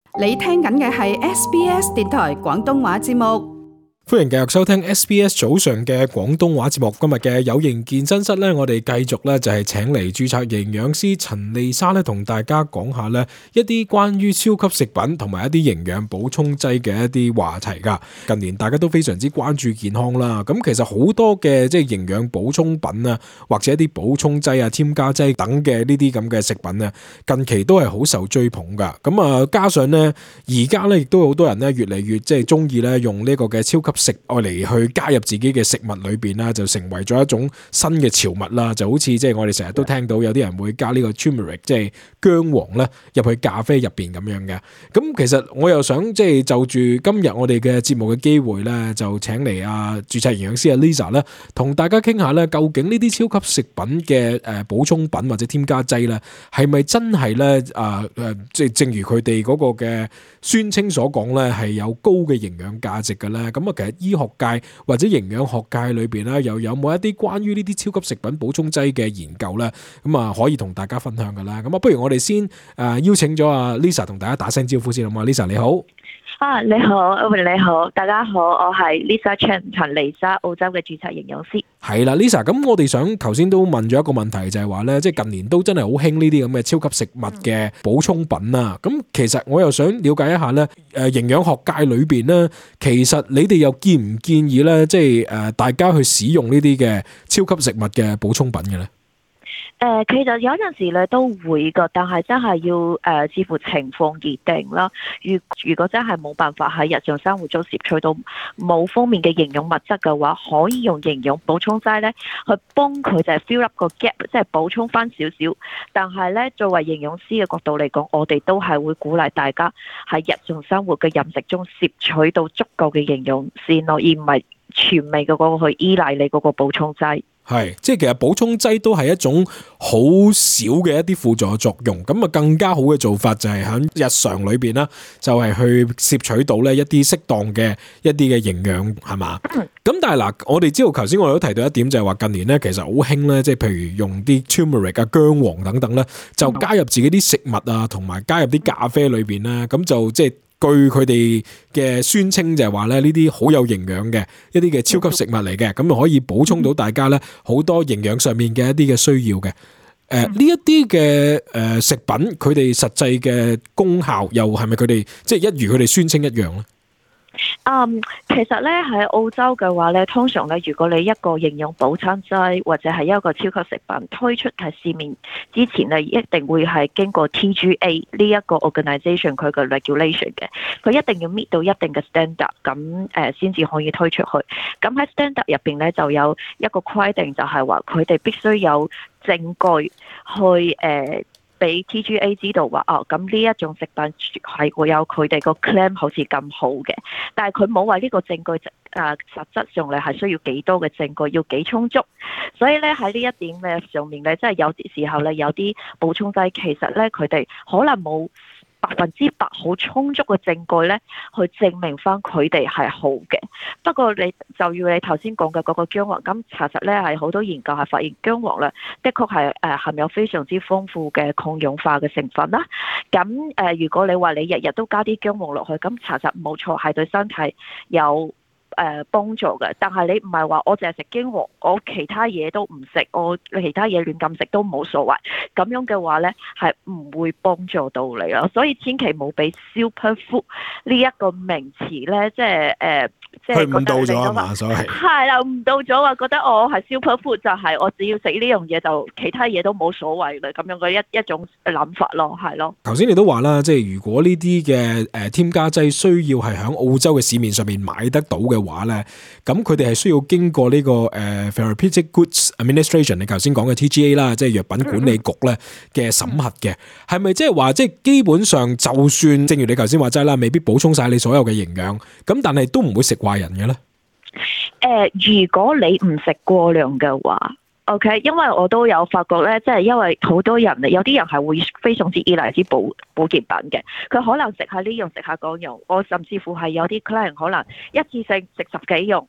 你聽緊嘅係 SBS 電台廣東話節目。 歡迎繼續收聽 SBS 早上嘅廣東話節目。今日嘅有型健身室咧，我哋繼續咧就係請嚟註冊營養師陳麗莎咧，同大家講下咧一啲關於超級食品同埋一啲營養補充劑嘅一啲話題噶。近年大家都非常之關注健康啦，咁其實好多嘅即係營養補充品啊，或者一啲補充劑啊、添加劑等嘅呢啲咁嘅食品啊，近期都係好受追捧噶。咁啊，加上咧而家咧亦都好多人咧越嚟越即係中意咧用呢個嘅超級食愛嚟去加入自己嘅食物裏邊啦，就成為咗一種新嘅潮物啦。就好似即係我哋成日都聽到有啲人會加呢個 turmeric 即係薑黃咧入去咖啡入邊咁樣嘅。咁其實我又想即係就住今日我哋嘅節目嘅機會咧，就請嚟註冊營養師Lisa 咧，同大家傾下咧，究竟呢啲超級食品嘅補充品或者添加劑咧，係咪真係咧即係正如佢哋嗰個嘅宣稱所講咧，係有高嘅營養價值嘅咧？咁啊，其實醫學界或者營養學界裏邊咧，又有冇一啲關於呢啲超級食品補充劑嘅研究咧？咁啊，可以同大家分享噶啦。咁啊，不如我哋先邀請咗阿 Lisa 同大家打聲招呼先好嘛。Lisa 你好。 你好，Owen 你好，大家好，我係 Lisa Chan 陳麗莎，澳洲嘅註冊營養師。 係啦 ，Lisa，咁我哋想頭先都問咗一個問題，就係話咧，即係近年都真係好興呢啲咁嘅超級食物嘅補充品啊。咁其實我又想了解一下咧，營養學界裏邊咧，其實你哋又建唔建議咧，即係大家去使用呢啲嘅超級食物嘅補充品嘅咧？ 其實有陣時咧都會噶，但係真係要視乎情況而定啦。如果真係冇辦法喺日常生活中攝取到某方面嘅營養物質嘅話，可以用營養補充劑咧去幫佢就係 fill up 個 gap，即係補充翻少少。但係咧，作為營養師嘅角度嚟講，我哋都係會鼓勵大家喺日常生活嘅飲食中攝取到足夠嘅營養先咯，而唔係全味嘅嗰個去依賴你嗰個補充劑。 係，即係其實補充劑都係一種好少嘅一啲輔助作用，咁啊更加好嘅做法就係喺日常裏邊啦，就係去攝取到咧一啲適當嘅一啲嘅營養，係嘛？咁但係嗱，我哋知道頭先我哋都提到一點，就係話近年咧其實好興咧，即係譬如用啲 turmeric 啊、薑黃等等咧，就加入自己啲食物啊，同埋加入啲咖啡裏邊咧，咁就即係。據佢哋嘅宣稱就係話咧，呢啲好有營養嘅一啲嘅超級食物嚟嘅，咁就可以補充到大家咧好多營養上面嘅一啲嘅需要嘅。呢一啲嘅食品，佢哋實際嘅功效又係咪佢哋即係一如佢哋宣稱一樣咧？ 其實咧喺澳洲嘅話咧，通常咧，如果你一個營養補充劑或者係一個超級食品推出喺市面之前咧，一定會係經過 TGA 呢一個 organisation 佢嘅 regulation 嘅，佢一定要 meet 到一定嘅 standard， 咁先至可以推出去。咁喺 standard 入邊咧就有一個規定，就係話佢哋必須有證據去俾 TGA 知道話咁呢一種食品係會有佢哋個 claim 好似咁好嘅，但係佢冇話呢個證據實質上你係需要幾多嘅證據，要幾充足，所以咧喺呢一點嘅上面咧，即係有啲時候咧有啲補充劑其實咧佢哋可能冇100%好充足嘅證據咧，去證明翻佢哋係好嘅。不過你就要你頭先講嘅嗰個薑黃，咁查實咧係好多研究係發現薑黃咧，的確係含有非常之豐富嘅抗氧化嘅成分啦。咁如果你話你日日都加啲薑黃落去，咁查實冇錯係對身體有幫助嘅，但係你唔係話我淨係食薑黃，我其他嘢都唔食，我其他嘢亂咁食都冇所謂，咁樣嘅話呢係唔會幫助到你咯，所以千祈冇俾 superfood 呢一個名詞呢，即係誤導咗啊嘛，所謂係啦，誤導咗話覺得我係 superfood 就係我只要食呢樣嘢就其他嘢都冇所謂啦，咁樣嘅一種諗法咯，係咯。 頭先你都話啦，即係如果呢啲嘅添加劑需要係喺澳洲嘅市面上面買得到嘅話咧，咁佢哋係需要經過呢個Therapeutic Goods Administration， 你頭先講嘅 TGA 啦，即係藥品管理局咧嘅審核嘅，係咪即係話即係基本上就算正如你頭先話齋啦，未必補充晒你所有嘅營養，咁但係都唔會食壞人嘅咧？ 如果你唔食過量嘅話。OK， 因為我都有發覺咧，即係因為好多人有啲人係會非常之依賴啲保健品嘅，佢可能食下呢樣食下嗰樣，我甚至乎係有啲 client 可能一次性食10幾樣，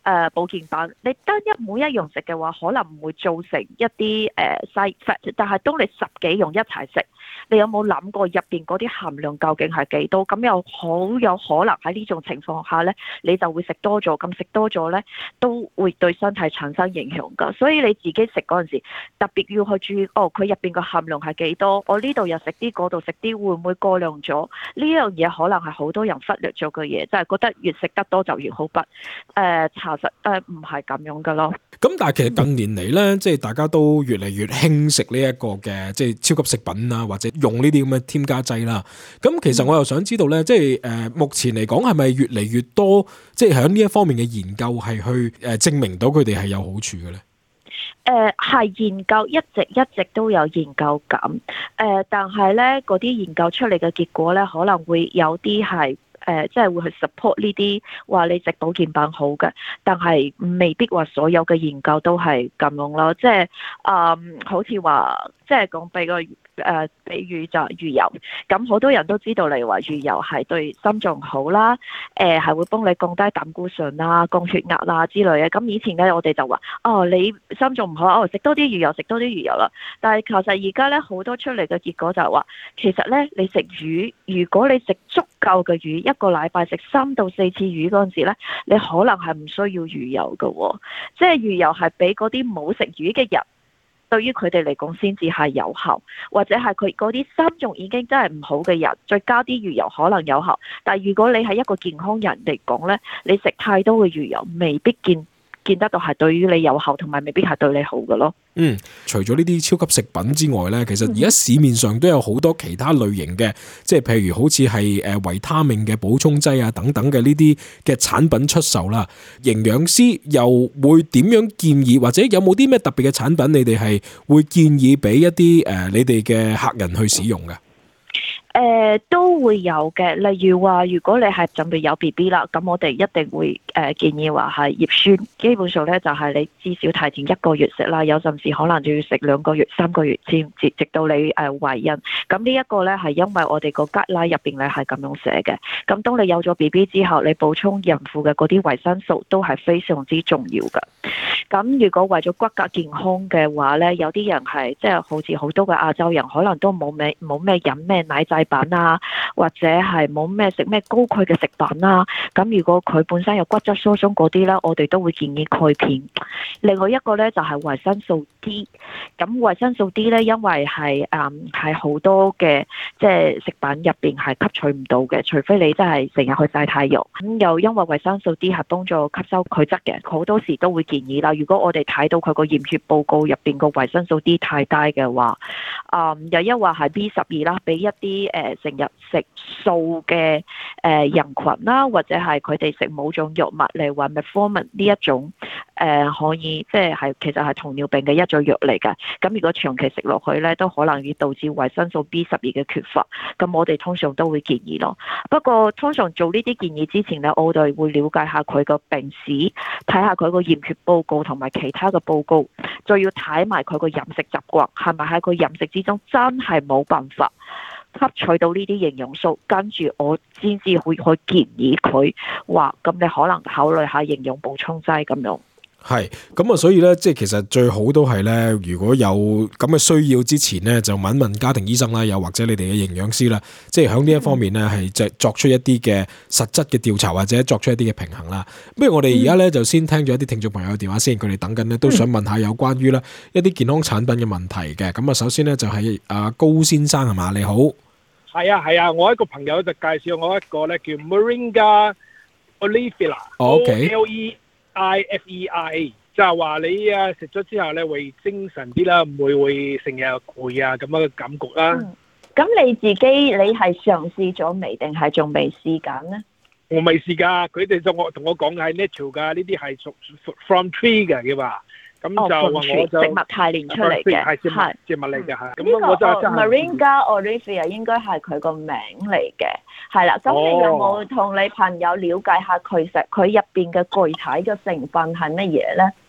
保健品，你單一每一樣食嘅話，可能唔會造成一啲side effect，但係當你10幾樣一齊食，你有冇諗過入邊嗰啲含量究竟係幾多？咁又好有可能喺呢種情況下呢，你就會食多咗，咁食多咗呢，都會對身體產生影響㗎。所以你自己食嗰陣時，特別要去注意，佢入邊個含量係幾多？我呢度又食啲，嗰度食啲，會唔會過量咗？呢樣嘢可能係好多人忽略咗嘅嘢，就係覺得越食得多就越好不？查實唔係咁樣㗎咯。 咁但係其實近年嚟咧，即係大家都越嚟越興食呢一個嘅即係超級食品啊，或者用呢啲咁嘅添加劑啦。咁其實我又想知道咧，即係目前嚟講係咪越嚟越多，即係喺呢一方面嘅研究係去證明到佢哋係有好處嘅咧？ 係研究一直都有研究緊，但係咧嗰啲研究出嚟嘅結果咧，可能會有啲係即係會去 support 呢啲話你食保健品好嘅，但係未必話所有嘅研究都係咁樣咯。即係好似話，即係講俾個比喻就魚油，咁好多人都知道你話魚油係對心臟好啦，係會幫你降低膽固醇啦、降血壓啦之類嘅。咁以前咧我哋就話你心臟唔好，食多啲魚油，食多啲魚油啦。但係其實而家咧好多出嚟嘅結果就係話，其實咧你食魚，如果你食足夠嘅魚，一個禮拜食3到4次魚嗰陣時咧，你可能係唔需要魚油嘅喎。即係魚油係俾嗰啲冇食魚嘅人，對於佢哋嚟講先至係有效，或者係佢嗰啲心臟已經真係唔好嘅人，再加啲魚油可能有效。但係如果你係一個健康人嚟講呢，你食太多嘅魚油，未必見得到係對於你有效，同埋未必係對你好嘅咯。 除咗呢啲超級食品之外呢，其實而家市面上都有好多其他類型嘅，即係譬如好似係維他命嘅補充劑啊等等嘅呢啲嘅產品出售啦。營養師又會點樣建議，或者有冇啲咩特別嘅產品你哋係會建議俾一啲你哋嘅客人去使用嘅？ 都會有嘅，例如話如果你係準備有 BB 啦，咁我哋一定會建議話係葉酸，基本上咧就係你至少提前1個月食啦，有陣時可能就要食2個月、3個月先直到你懷孕。咁呢一個咧係因為我哋個 guideline 入邊咧係咁樣寫嘅。咁當你有咗 BB 之後，你補充孕婦嘅嗰啲維生素都係非常之重要嘅。咁如果為咗骨骼健康嘅話咧，有啲人係即係好似好多嘅亞洲人，可能都冇咩飲咩奶製品啊，或者係冇咩食咩高鈣嘅食品啦。咁如果佢本身有骨質疏鬆嗰啲咧，我哋都會建議鈣片。另外一個咧就係維生素 D。咁維生素 D 咧，因為係好多嘅即係食品入邊係吸取唔到嘅，除非你真係成日去曬太陽。咁又因為維生素 D 係幫助吸收鈣質嘅，好多時都會建議啦。如果我哋睇到佢個驗血報告入邊個維生素 D 太低嘅話，又一話係 B12啦，俾一啲成日食素嘅人群啦，或者係佢哋食某種藥物嚟話 metformin 呢一種可以即係其實係糖尿病嘅一種藥嚟嘅。咁如果長期食落去咧，都可能會導致維生素 B12嘅缺乏。咁我哋通常都會建議咯。不過通常做呢啲建議之前咧，我哋會了解下佢個病史，睇下佢個驗血報告同埋其他嘅報告，再要睇埋佢個飲食習慣，係咪喺佢飲食之中真係冇辦法吸取到呢啲營養素，跟住我先至會去建議佢話，咁你可能考慮下營養補充劑咁樣。 係咁啊，所以咧，即係其實最好都係咧，如果有咁嘅需要之前咧，就問問家庭醫生啦，又或者你哋嘅營養師啦，即係喺呢一方面咧，係即係作出一啲嘅實質嘅調查，或者作出一啲嘅平衡啦。不如我哋而家咧就先聽咗一啲聽眾朋友嘅電話先，佢哋等緊咧都想問下有關於咧一啲健康產品嘅問題嘅。咁啊，首先咧就係高先生係嘛？你好， 係啊，我一個朋友就介紹我一個咧叫 Moringa Oleifera。IFEI 就係話你食咗之後咧會精神啲啦，唔會成日攰啊咁樣嘅感覺啦。 咁你自己你係嘗試咗未定係仲未試緊呢？ 我未試㗎，佢哋就同我講係 natural 㗎，呢啲係屬 from tree 嘅嘅話，咁就話我就植物提煉出嚟嘅， 係植物嚟嘅嚇。 咁我就 Moringa Oleifera 應該係佢個名嚟嘅，係啦。咁你有冇同你朋友了解下佢入邊嘅具體嘅成分係乜嘢咧？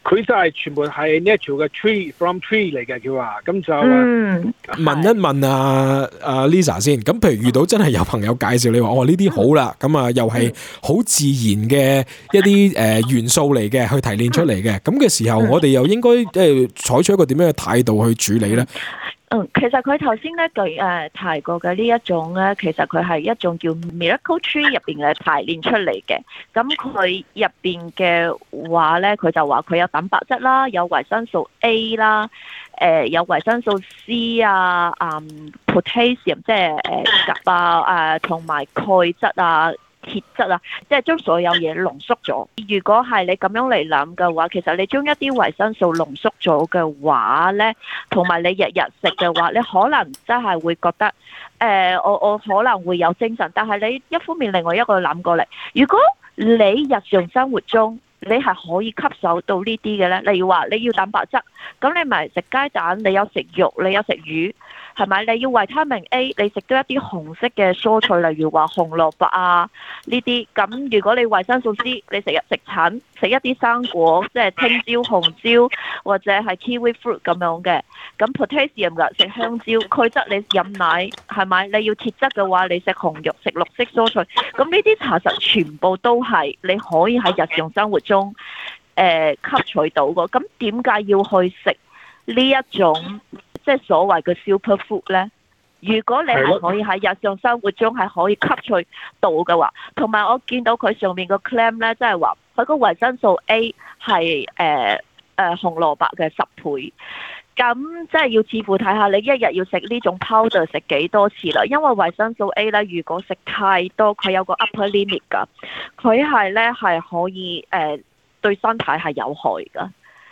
佢就係全部係 natural 嘅 tree from tree 嚟嘅，佢話咁就問一問阿 Lisa 先。咁譬如遇到真係有朋友介紹你話，呢啲好啦，咁啊又係好自然嘅一啲元素嚟嘅，去提煉出嚟嘅。咁嘅時候，我哋又應該採取一個點樣嘅態度去處理咧？ 其實佢頭先咧提過嘅呢一種咧，其實佢係一種叫 Miracle Tree 入邊嘅提煉出嚟嘅。咁佢入邊嘅話咧，佢就話佢有蛋白質啦，有維生素 A 啦，有維生素 C 啊，potassium 即係鉀啊，同埋鈣質啊。鐵質啊，即係將所有嘢濃縮咗。如果係你咁樣嚟諗嘅話，其實你將一啲維生素濃縮咗嘅話呢，同埋你日日食嘅話，你可能真係會覺得，我可能會有精神。但係你一方面另外一個諗過嚟，如果你日常生活中你係可以吸收到呢啲嘅呢，例如話你要蛋白質，咁你咪食雞蛋，你有食肉，你有食魚。係咪？你要維他命 A， 你食多一啲紅色嘅蔬菜，例如話紅蘿蔔啊呢啲。咁如果你維生素 C，你食橙，食一啲生果，即係青椒、紅椒或者係 kiwi fruit 咁樣嘅。咁 potassium 㗎，食香蕉。鈣質你飲奶，係咪？你要鐵質嘅話，你食紅肉，食綠色蔬菜。咁呢啲查實全部都係你可以喺日常生活中吸取到嘅。咁點解要去食呢一種？即係所謂嘅 super food 咧，如果你係可以喺日常生活中係可以吸取到嘅話，同埋我見到佢上面個 claim 咧，即係話佢個維生素 A 係紅蘿蔔嘅10倍，咁即係要似乎睇下你一日要食呢種 powder 食幾多次啦，因為維生素 A 咧，如果食太多，佢有個 upper limit 㗎，佢係咧係可以對身體係有害㗎。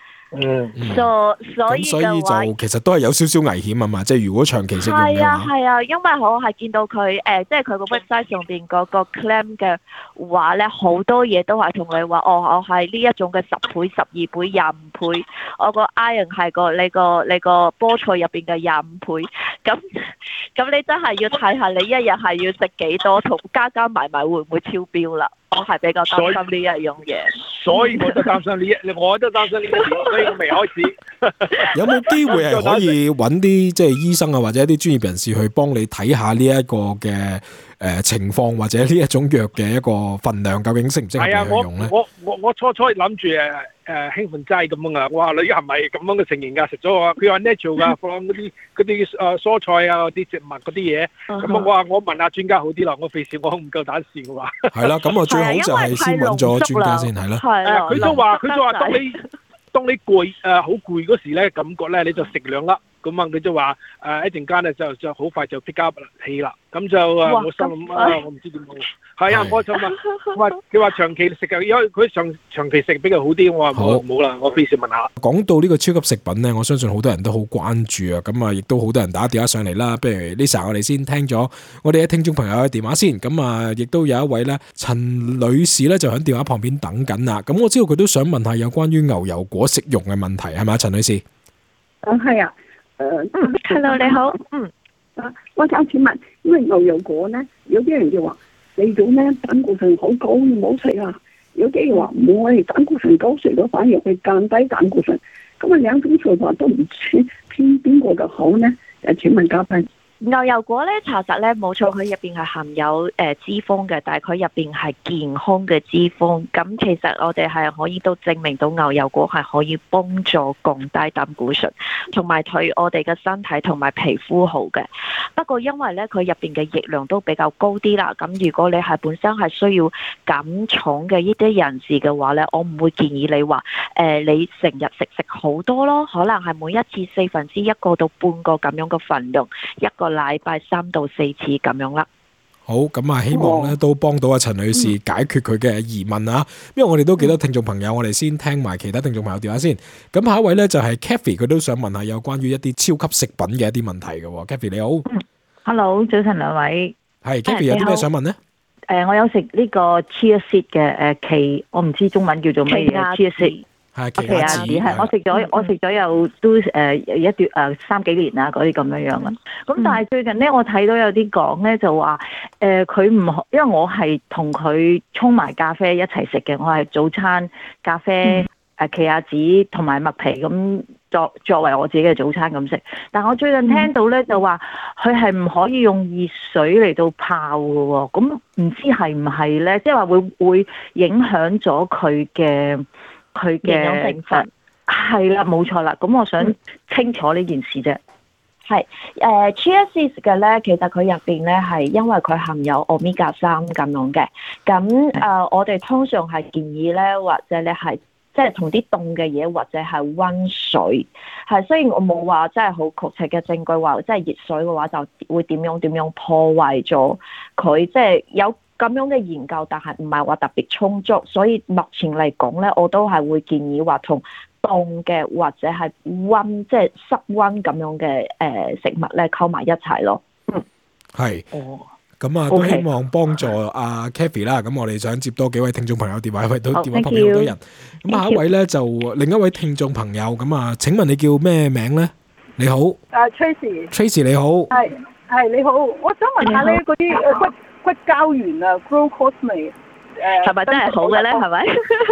所以就其實都係有少少危險啊嘛，即係如果長期食用嘅話， 係啊，因為我係見到佢即係佢個 website 上邊嗰個 claim 嘅話咧，好多嘢都係同你話，我係呢一種嘅10倍、12倍、25倍，我個 iron 係你個菠菜入邊嘅25倍，咁你真係要睇下你一日係要食幾多，同加埋會唔會超標啦？我係比較擔心呢一樣嘢， 所以我都擔心我都擔心呢個，所以我未開始。 有冇機會係可以揾啲即係醫生啊，或者一啲專業人士去幫你睇下呢一個嘅情況，或者呢一種藥嘅一個分量究竟適唔適合你用咧？ 我初諗住興奮劑咁樣啊！我話你係咪咁樣嘅情形㗎？食咗佢話 natural 㗎，放嗰啲蔬菜啊、啲植物嗰啲嘢。咁我問下專家好啲啦，我費事我唔夠膽試嘅話。係啦，咁啊最好就係先揾咗專家先係啦。佢都話當你攰好攰嗰時咧，感覺咧你就食2粒。咁啊，佢就話一陣間咧就好快就 pick up 氣啦。咁就我心諗我唔知點好。係啊，我就問，佢話長期食嘅，因為佢長期食比較好啲。我話冇啦，我費事問下。講到呢個超級食品咧，我相信好多人都好關注啊。咁啊，亦都好多人打電話上嚟啦。不如 Lisa，我哋先聽咗我哋嘅聽眾朋友嘅電話先。咁啊，亦都有一位咧陳女士咧就喺電話旁邊等緊啦。咁我知道佢都想問下有關於牛油果食用嘅問題，係咪陳女士？ 係啊。 Hello， 你好。 我想請問，因為牛油果咧，有啲人就話嚟到咧膽固醇好高，唔好食啊。有啲人話唔好，我哋膽固醇高食咗反而會降低膽固醇。咁啊兩種做法都唔知偏邊個嘅好呢？請問嘉賓。 牛油果咧，查實咧冇錯，佢入邊係含有脂肪嘅，但係佢入邊係健康嘅脂肪。咁其實我哋係可以都證明到牛油果係可以幫助降低膽固醇，同埋對我哋嘅身體同埋皮膚好嘅。不過因為咧佢入邊嘅熱量都比較高啲啦，咁如果你係本身係需要減重嘅呢啲人士嘅話咧，我唔會建議你話你成日食好多咯，可能係每一次1/4個到半個咁樣嘅份量，一個禮拜3到4次咁樣啦。 好，咁啊，希望咧都幫到阿陳女士解決佢嘅疑問啊。因為我哋都幾多聽眾朋友，我哋先聽埋其他聽眾朋友電話先。咁下一位咧就係 Kathy， 佢都想問下有關於一啲超級食品嘅一啲問題嘅。Kathy 你好 ，Hello， 早晨兩位。 係 Kathy 有啲咩想問呢？ 我有食呢個 chia seed 嘅奇，我唔知中文叫做咩嘢 chia seed。 係奇亞籽， 係我食咗有都一段3幾年啦，嗰啲咁樣啦。咁但係最近咧，我睇到有啲講咧就話佢唔，因為我係同佢沖埋咖啡一齊食嘅，我係早餐咖啡奇亞籽同埋麥皮咁作為我自己嘅早餐咁食。但我最近聽到咧就話佢係唔可以用熱水嚟到泡嘅喎，咁唔知係唔係咧？即係話會影響咗佢嘅營養成分。 係啦，冇錯啦。咁我想清楚呢件事啫。 係chia seeds 嘅咧，其實佢入邊咧係因為佢含有 omega 3咁樣嘅。咁我哋通常係建議咧，或者你係即係同啲凍嘅嘢，或者係溫水。係雖然我冇話真係好確切嘅證據話，即係熱水嘅話就會點樣破壞咗佢，即係有咁樣嘅研究，但係唔係話特別充足。所以目前嚟講咧，我都係會建議話同凍嘅或者係溫，即係室溫咁樣嘅食物咧，溝埋一齊咯。 係。咁啊，都希望幫助阿 Kathy 啦。咁我哋想接多幾位聽眾朋友電話，因為都電話旁邊好多人。咁下一位咧就另一位聽眾朋友。咁啊，請問你叫咩名咧？你好。Tracy 你好。 係你好，我想問下咧嗰啲骨膠原啊 ，glucosamine。 係咪真係好嘅咧？係咪？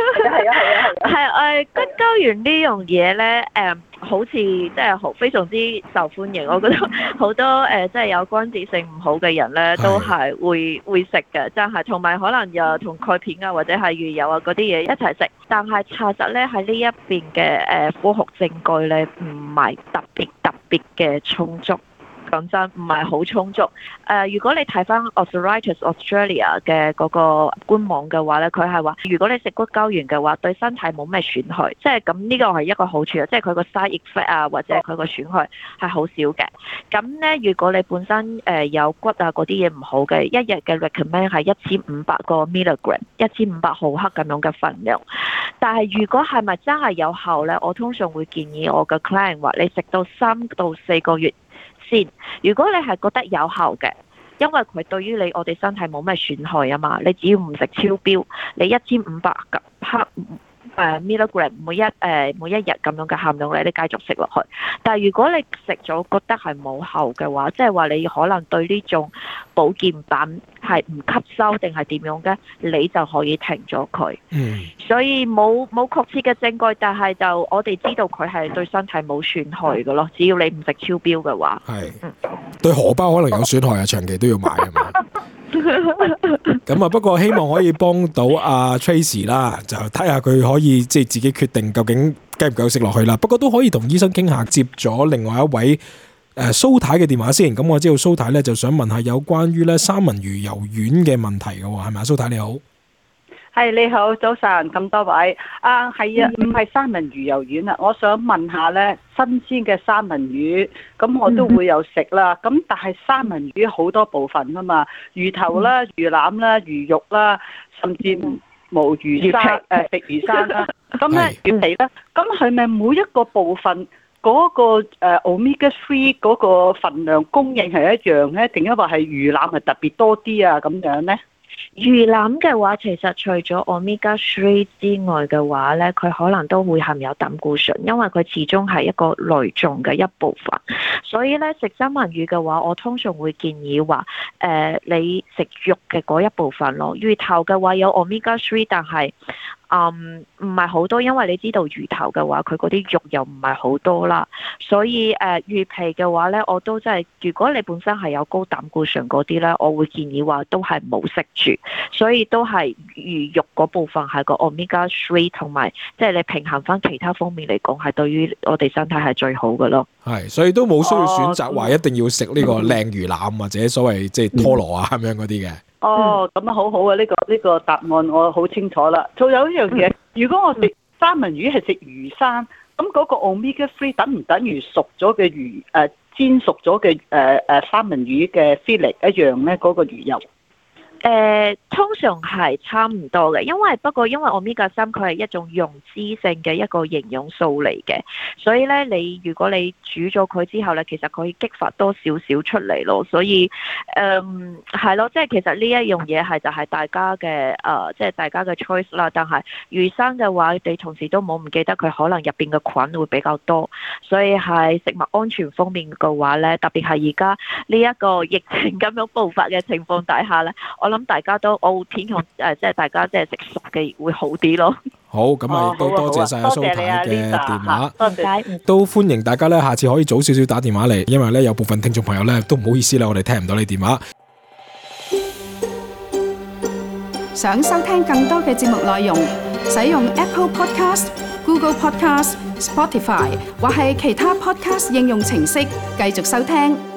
係骨膠原呢樣嘢咧，好似即係非常之受歡迎。我覺得好多即係有關節性唔好嘅人咧，都係會食嘅，真係。同埋可能又同鈣片啊，或者係魚油啊嗰啲嘢一齊食。但係查實咧喺呢一邊嘅科學證據咧，唔係特別嘅充足。講真，唔係好充足。如果你睇翻 Arthritis Australia 嘅嗰個官網嘅話咧，佢係話如果你食骨膠原嘅話，對身體冇咩損害，即係咁呢個係一個好處啊！即係佢個 side effect 啊，或者佢個損害係好少嘅。咁咧，如果你本身有骨啊嗰啲嘢唔好嘅，一日嘅 recommend 係1500個 milligram，1500毫克咁樣嘅分量。但係如果係咪真係有效咧？我通常會建議我嘅 client 話你食到3到4個月。如果你係覺得有效嘅，因為佢對於我哋身體冇咩損害啊嘛，你只要唔食超標，你1500克milligram 每一日咁樣嘅含量咧，你繼續食落去。但係如果你食咗覺得係冇效嘅話，即係話你可能對呢種保健品係唔吸收定係點樣嘅，你就可以停咗佢。所以冇確切嘅證據，但係就我哋知道佢係對身體冇損害嘅咯。只要你唔食超標嘅話， 對荷包可能有損害啊，長期都要買啊嘛。咁啊，不過希望可以幫到阿 Tracy 啦，就睇下佢可以即係自己決定究竟繼唔繼續食落去啦。不過都可以同醫生傾下，接咗另外一位蘇太嘅電話先。咁我知道蘇太咧就想問下有關於咧三文魚油丸嘅問題嘅，係咪啊？蘇太你好。 係你好，早晨咁多位係啊，唔係三文魚油丸啊，我想問下咧，新鮮嘅三文魚，咁我都會有食啦。咁但係三文魚好多部分啊嘛，魚頭啦、魚腩啦、魚肉啦，甚至無魚生食魚生啦。咁咧魚皮咧，咁係咪每一個部分嗰個omega 3嗰個份量供應係一樣咧？定係話係魚腩係特別多啲啊？咁樣咧？ 魚腩嘅話，其實除咗 omega 3之外嘅話咧，佢可能都會含有膽固醇，因為佢始終係一個類種嘅一部分。所以咧，食三文魚嘅話，我通常會建議話，你食肉嘅嗰一部分咯。魚頭嘅話有 omega 3，但係唔係好多，因為你知道魚頭嘅話，佢嗰啲肉又唔係好多啦。所以魚皮嘅話咧，我都真係，如果你本身係有高膽固醇嗰啲咧，我會建議話都係冇食住。所以都係魚肉嗰部分係個 omega 3，同埋即係你平衡翻其他方面嚟講，係對於我哋身體係最好嘅咯。 係，所以都冇需要選擇話一定要食呢個靚魚腩或者所謂即係拖羅啊咁樣嗰啲嘅。 咁啊好好啊，呢個答案我好清楚啦。仲有一樣嘢，如果我食三文魚係食魚生，咁嗰個 omega 3等唔等於熟咗嘅魚煎熟咗嘅三文魚嘅 fillet 一樣咧？嗰個魚油？ 通常係差唔多嘅，因為 omega 3佢係一種溶脂性嘅一個營養素嚟嘅，所以咧如果你煮咗佢之後咧，其實佢可以激發多少少出嚟咯，所以係咯，即係其實呢一樣嘢係就係大家嘅即係大家嘅 choice 啦。但係魚生嘅話，你同時都冇唔記得佢可能入邊嘅菌會比較多，所以係食物安全方面嘅話咧，特別係而家呢一個疫情咁樣爆發嘅情況底下咧，我諗大家都我會偏向即係大家即係食熟嘅會好啲咯。 好，咁啊亦都多謝晒阿蘇太嘅電話， 多謝。 都歡迎大家咧下次可以早少少打電話嚟，因為咧有部分聽眾朋友咧都唔好意思啦，我哋聽唔到你電話。 想收聽更多嘅節目內容，使用 Apple Podcast、Google Podcast、Spotify 或係其他 Podcast 應用程式繼續收聽。